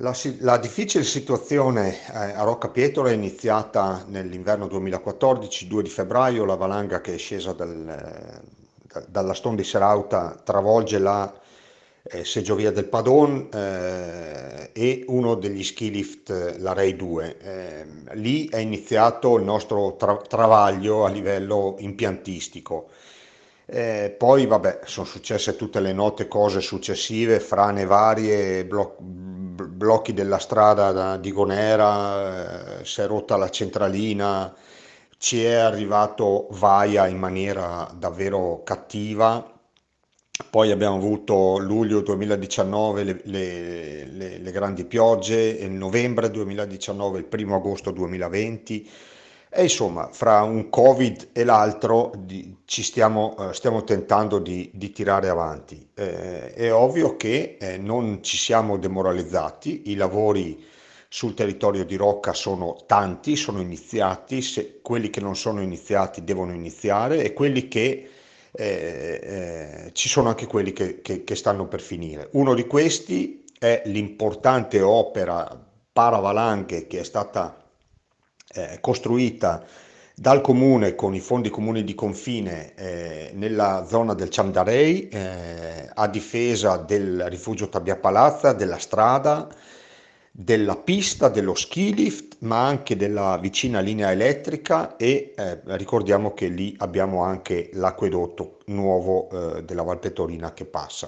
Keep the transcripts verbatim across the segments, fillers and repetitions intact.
La, si- la difficile situazione eh, a Rocca Pietra è iniziata nell'inverno duemilaquattordici, due di febbraio, la valanga che è scesa dal, eh, da- dalla Ston di Serauta travolge la eh, seggiovia del Padon eh, e uno degli ski lift, eh, la Ray due. Eh, lì è iniziato il nostro tra- travaglio a livello impiantistico. Eh, poi, vabbè, sono successe tutte le note cose successive, frane varie, blo- b- blocchi della strada da- di Gonera, eh, si è rotta la centralina, ci è arrivato Vaia in maniera davvero cattiva. Poi abbiamo avuto luglio duemiladiciannove le, le- le- le grandi piogge, e il novembre duemiladiciannove, il primo agosto duemilaventi. E insomma, fra un Covid e l'altro di- ci stiamo, eh, stiamo tentando di, di tirare avanti. Eh, è ovvio che eh, non ci siamo demoralizzati, i lavori sul territorio di Rocca sono tanti, sono iniziati, se- quelli che non sono iniziati devono iniziare e quelli che eh, eh, ci sono anche quelli che, che- che stanno per finire. Uno di questi è l'importante opera paravalanghe che è stata eh, costruita dal comune con i fondi comuni di confine eh, nella zona del Ciandarei, eh, a difesa del rifugio Tabbia Palazza, della strada, della pista, dello ski lift, ma anche della vicina linea elettrica e eh, ricordiamo che lì abbiamo anche l'acquedotto nuovo eh, della Valpettorina che passa.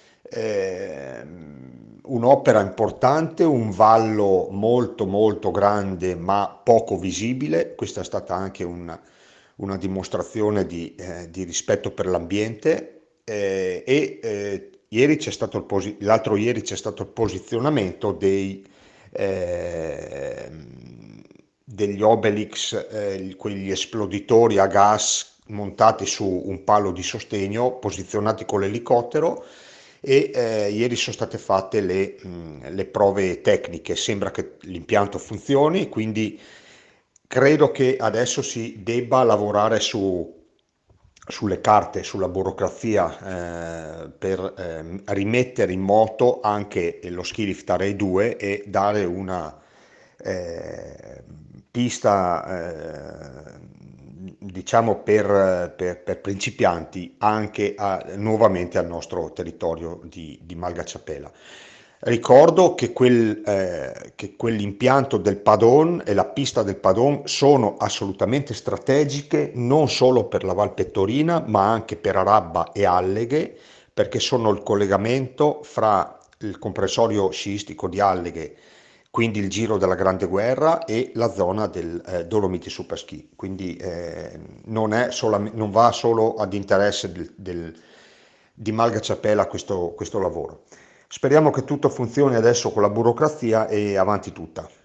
Eh, un'opera importante, un vallo molto molto grande ma poco visibile. Questa è stata anche una, una dimostrazione di, eh, di rispetto per l'ambiente. Eh, e eh, ieri c'è stato il posi- l'altro ieri c'è stato il posizionamento dei, eh, degli Obelix, eh, quegli esploditori a gas montati su un palo di sostegno, posizionati con l'elicottero e eh, ieri sono state fatte le, mh, le prove tecniche, sembra che l'impianto funzioni, quindi credo che adesso si debba lavorare su, sulle carte, sulla burocrazia eh, per ehm, rimettere in moto anche lo ski lift Array due e dare una eh, pista eh, diciamo per, per- per principianti anche a- nuovamente al nostro territorio di, di Malgacciapela. Ricordo che, quel, eh, che quell'impianto del Padon e la pista del Padon sono assolutamente strategiche non solo per la Val Pettorina ma anche per Arabba e Alleghe, perché sono il collegamento fra il comprensorio sciistico di Alleghe, quindi il giro della Grande Guerra, e la zona del eh, Dolomiti Superski. Quindi eh, non, è solam- non va solo ad interesse del- del- di Malgacciapela questo, questo lavoro. Speriamo che tutto funzioni adesso con la burocrazia e avanti tutta.